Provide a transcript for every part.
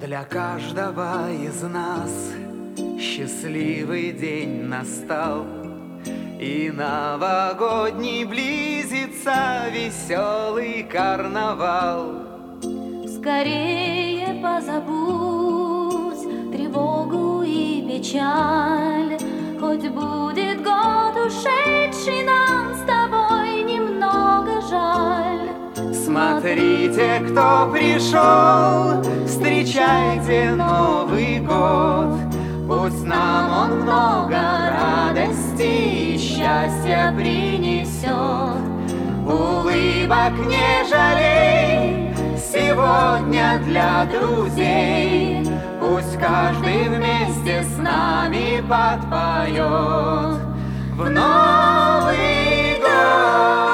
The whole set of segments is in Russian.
Для каждого из нас счастливый день настал, и новогодний близится веселый карнавал. Скорее позабудь тревогу и печаль, хоть будет год ушедший, нам с тобой немного жаль. Смотрите, кто пришел, встречайте Новый год. Пусть нам он много радости и счастья принесет. Улыбок не жалей сегодня для друзей. Пусть каждый вместе с нами подпоет в Новый год.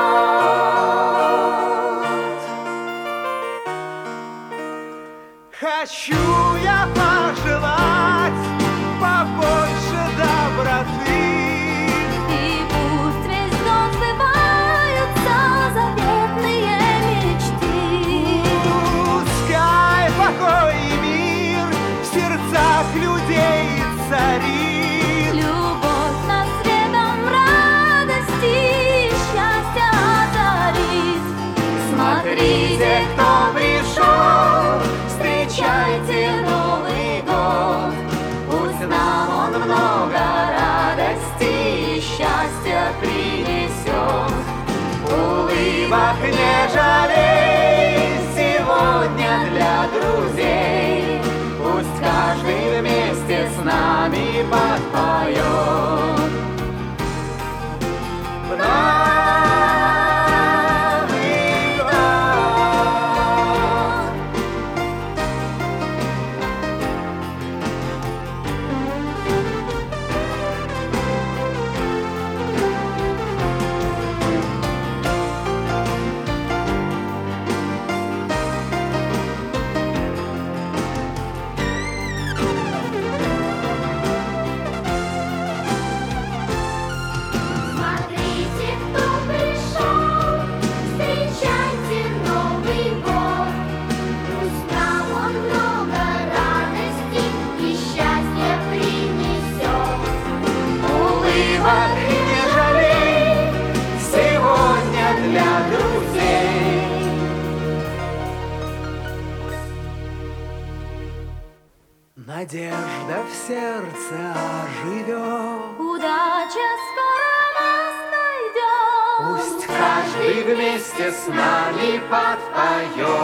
Хочу я пожелать побольше доброты, И пусть весь год сбываются заветные мечты. пускай покой и мир в сердцах людей царит. Любовь нас светом радости и счастья озарит. Смотрите, кто пришел, встречайте Новый год. Пусть нам он много радости и счастья принесет. Улыбок не жалей сегодня для друзей. Пусть каждый вместе с нами подпоет в Новый год. Смотрите, кто пришел, встречайте Новый год. Пусть нам он много радости и счастья принесет. Улыбок не жалей сегодня для друзей. Надежда в сердце оживет. Удача скоро нас найдет. Пусть каждый вместе с нами подпоет